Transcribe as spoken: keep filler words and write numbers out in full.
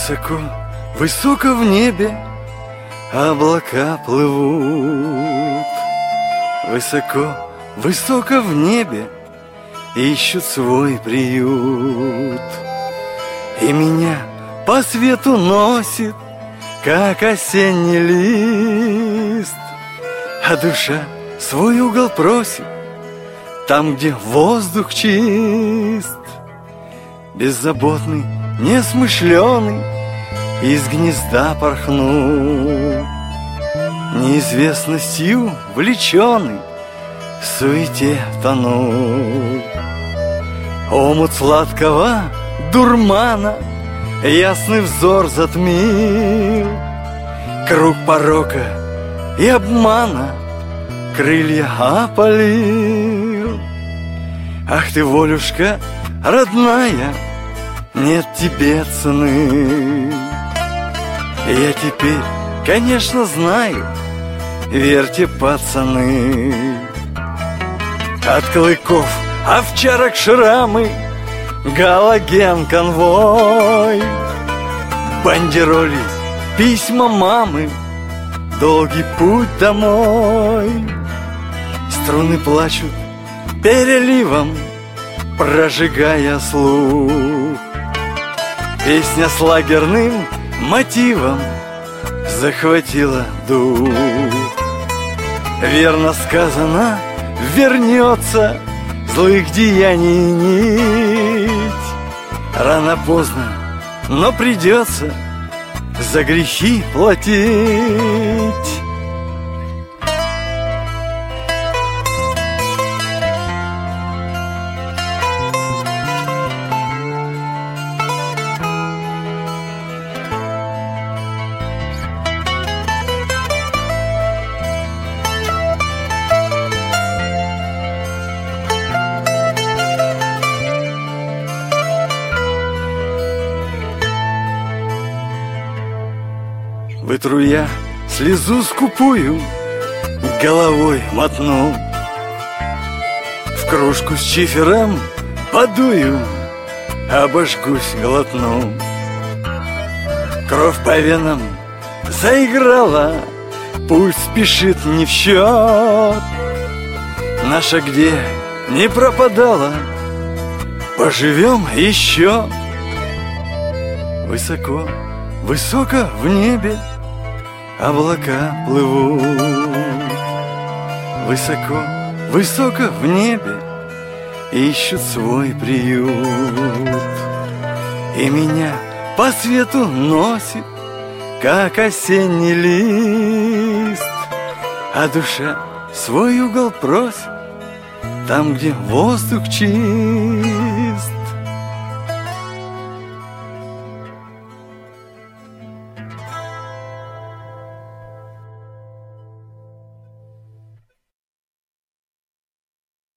Высоко, высоко в небе облака плывут. Высоко, высоко в небе ищут свой приют. И меня по свету носит, как осенний лист, а душа свой угол просит там, где воздух чист. Беззаботный, несмышленый из гнезда порхну, неизвестностью влеченный в суете тону. Омут сладкого дурмана ясный взор затмил, круг порока и обмана крылья опалил. Ах ты, волюшка родная, нет тебе цены. Я теперь, конечно, знаю, верьте, пацаны. От клыков овчарок шрамы, галоген конвой, бандероли, письма мамы, долгий путь домой. Струны плачут переливом, прожигая слух. Песня с лагерным мотивом захватила дух. Верно сказано, вернется злых деяний нить. Рано-поздно, но придется за грехи платить. Вытру я слезу скупую, головой мотну, в кружку с чифером подую, обожгусь, глотну. Кровь по венам заиграла, пульс спешит не в счет. Наша где не пропадала, поживем еще. Высоко, высоко в небе облака плывут. Высоко, высоко в небе ищут свой приют. И меня по свету носит, как осенний лист, а душа свой угол просит там, где воздух чист.